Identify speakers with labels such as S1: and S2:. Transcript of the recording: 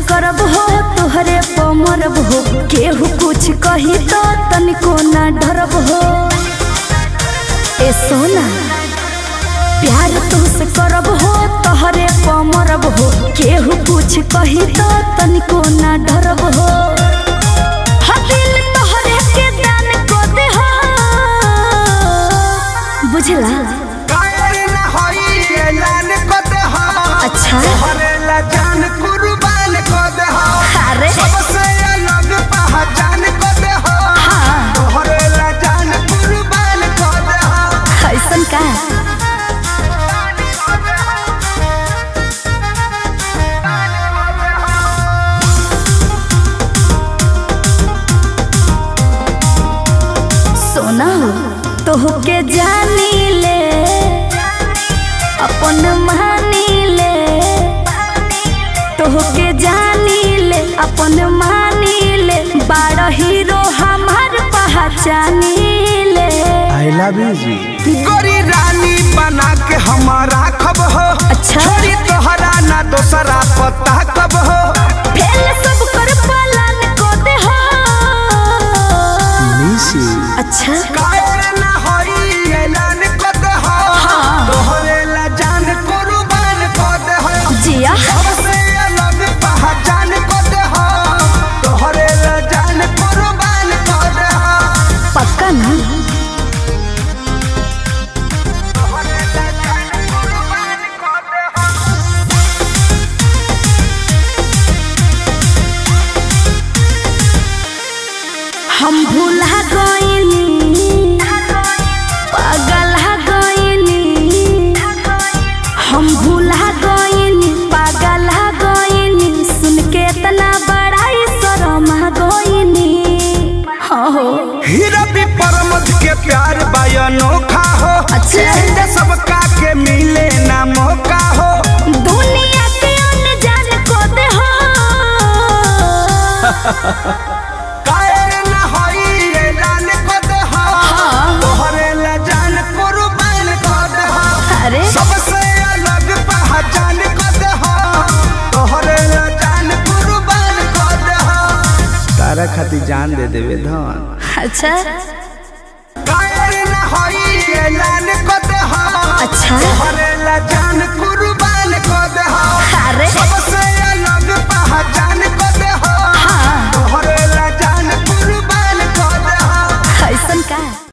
S1: करब हो तोहरे पमरब हो केहू कुछ कही तो तनिको ना डरब हो। ए सोना प्यार तुझसे करब हो तोहरे पमरब हो केहू कुछ कही तो तनिको ना डरब हो। दिल तोहरे के दान को दे हो बुझला। अच्छा
S2: जान कुर्बान को दे हो।
S1: अरे
S2: सबसे अलग पहचान को दे हो।
S1: हाँ
S2: तोहरे ला जान कुर्बान को दे हो।
S1: ऐसन का सोना हो तोहके जानी ले अपन मानी ले तोहके जानी ले अपन मानी ले बड़ा हीरो हमार पहचानी ले।
S2: I love you जी। गोरी रानी बना के हमारा खब हो।
S1: अच्छा
S2: छोड़ी तोहरा ना दोसरा पता कब हो।
S1: फेल सब कर पालन को दे हो। अच्छा
S2: कायर ना होई ऐलान को दे हो।
S1: हाँ
S2: तोहरे ला जान कुर्बान को दे हो।
S1: जिया
S2: सबसे अलग पहचान को दे हो। तोहरे ला जान कुर्बान को दे हो।
S1: पक्का ना
S2: तोहरे ला जान कुर्बान को दे हो।
S1: हम भूला गइनी पागल गइनी हम भूला गइनी पागल गइनी सुन के इतना बड़ाई शर्म गइनी। हाँ हो
S2: हीरा भी परमध के प्यार अनोखा हो।
S1: अच्छा
S2: सबका के मिले ना मौका हो।
S1: दुनिया के अनजान को दे हो।
S2: कायर ना होई ऐलान को दे हो।
S1: हाँ
S2: तोहरे ला जान कुर्बान को दे हो।
S1: अरे
S2: सबसे अलग पहचान को दे हो। तोहरे ला जान कुर्बान को दे हो। तारा खातिर जान दे देवे धन।
S1: अच्छा
S2: कायर ना होई ऐलान को दे हो।
S1: अच्छा
S2: तोहरे ला जान